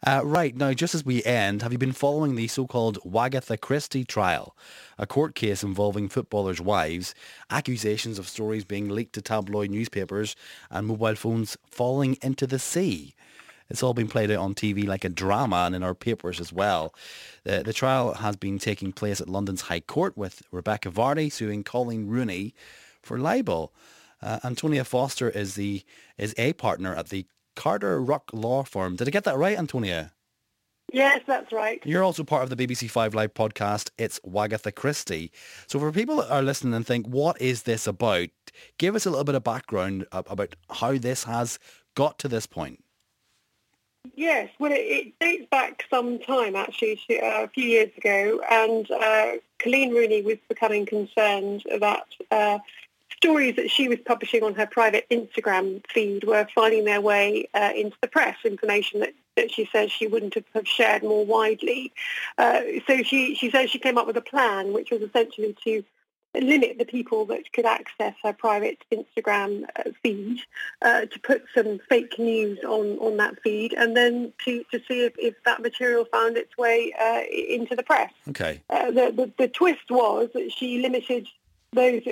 Right, now just as we end, have you been following the so-called Wagatha Christie trial? A court case involving footballers' wives, accusations of stories being leaked to tabloid newspapers and mobile phones falling into the sea. It's all been played out on TV like a drama and in our papers as well. The trial has been taking place at London's High Court with Rebecca Vardy suing Colleen Rooney for libel. Antonia Foster is a partner at the Carter Ruck law firm. Did I get that right, Antonia? Yes, that's right. You're also part of the BBC Five Live podcast, It's Wagatha Christie. So for people that are listening and think, what is this about? Give us a little bit of background about how this has got to this point. Yes, well, it dates back some time, actually, a few years ago, and Colleen Rooney was becoming concerned that stories that she was publishing on her private Instagram feed were finding their way into the press, information that she says she wouldn't have shared more widely. So she says she came up with a plan, which was essentially to limit the people that could access her private Instagram feed, to put some fake news on that feed, and then to see if that material found its way into the press. Okay. The twist was that she limited those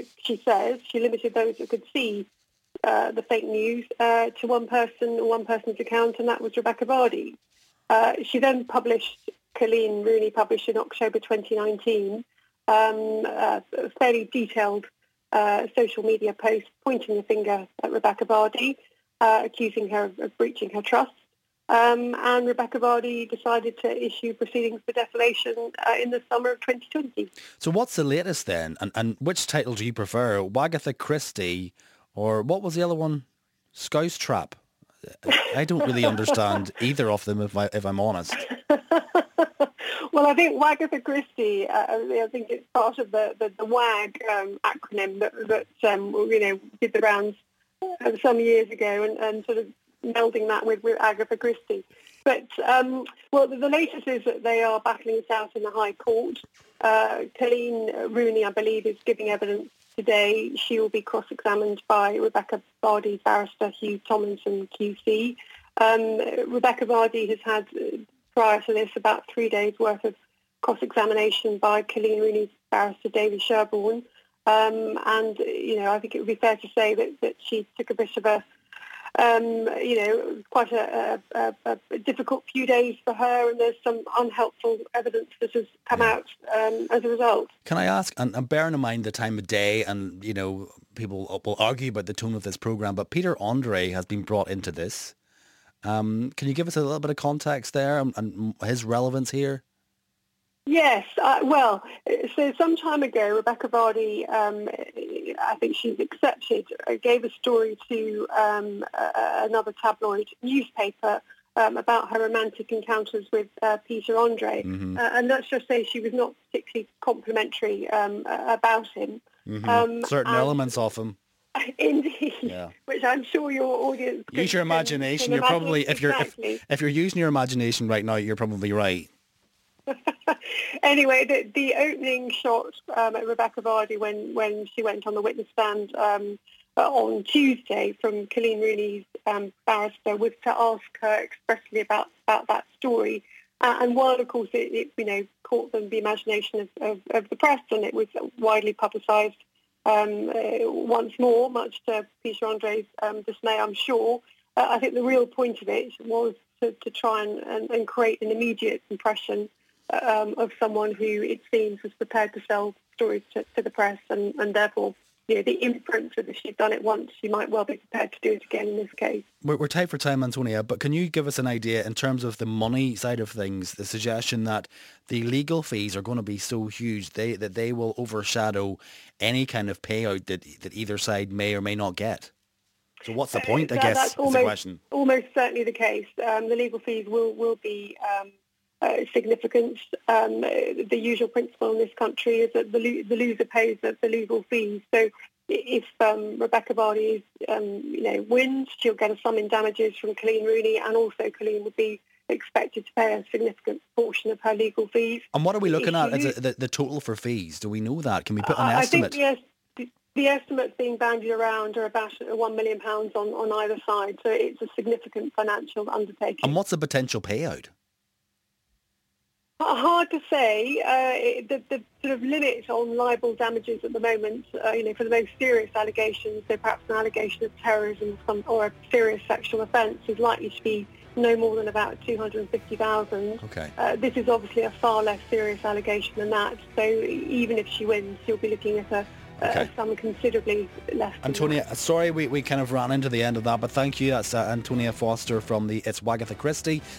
that could see the fake news to one person's account, and that was Rebecca Vardy. She then Colleen Rooney published in October 2019 a fairly detailed social media post pointing the finger at Rebecca Vardy, accusing her of breaching her trust. And Rebecca Vardy decided to issue proceedings for defamation in the summer of 2020. So what's the latest then? And which title do you prefer? Wagatha Christie, or what was the other one? Scouse Trap? I don't really understand either of them, if I'm honest. Well, I think Wagatha Christie, I think it's part of the WAG acronym that did the rounds some years ago, and sort of melding that with Agatha Christie. But, the latest is that they are battling this out in the High Court. Colleen Rooney, I believe, is giving evidence today. She will be cross-examined by Rebecca Vardy's barrister, Hugh Tomlinson, QC. Rebecca Vardy has had, prior to this, about 3 days' worth of cross-examination by Colleen Rooney's barrister, David Sherborne. I think it would be fair to say that she took a bit of quite a difficult few days for her, and there's some unhelpful evidence that has come out as a result. Can I ask, and bearing in mind the time of day, and, people will argue about the tone of this programme, but Peter Andre has been brought into this. Can you give us a little bit of context there and his relevance here? Yes, so some time ago, Rebecca Vardy, I think she's accepted, gave a story to another tabloid newspaper about her romantic encounters with Peter Andre. Mm-hmm. And let's just say she was not particularly complimentary about him. Mm-hmm. Certain elements of him. Indeed, yeah. Which I'm sure your audience use your imagination. You're probably if you're using your imagination right now, you're probably right. Anyway, the opening shot at Rebecca Vardy when she went on the witness stand on Tuesday from Colleen Rooney's barrister was to ask her expressly about that story. And while, of course, it caught the imagination of the press, and it was widely publicised once more, much to Peter Andre's dismay, I'm sure. I think the real point of it was to try and create an immediate impression of someone who, it seems, was prepared to sell stories to the press, and therefore, the inference that if she'd done it once, she might well be prepared to do it again in this case. We're tight for time, Antonia, but can you give us an idea in terms of the money side of things, the suggestion that the legal fees are going to be so huge that they will overshadow any kind of payout that either side may or may not get? So what's the point, I guess, that's is the question. Almost certainly the case. The legal fees will be significant. The usual principle in this country is that the loser pays the legal fees. So if Rebecca Vardy wins, she'll get a sum in damages from Colleen Rooney, and also Colleen would be expected to pay a significant portion of her legal fees. And what are we looking at as the total for fees? Do we know that? Can we put an estimate? I think the estimates being bandied around are about £1 million on either side. So it's a significant financial undertaking. And what's the potential payout? Hard to say. The sort of limit on libel damages at the moment, for the most serious allegations, so perhaps an allegation of terrorism or a serious sexual offence, is likely to be no more than about 250,000. Okay. This is obviously a far less serious allegation than that. So even if she wins, you'll be looking at a sum considerably less than Antonia, that. sorry we kind of ran into the end of that, but thank you. That's Antonia Foster from the It's Wagatha Christie.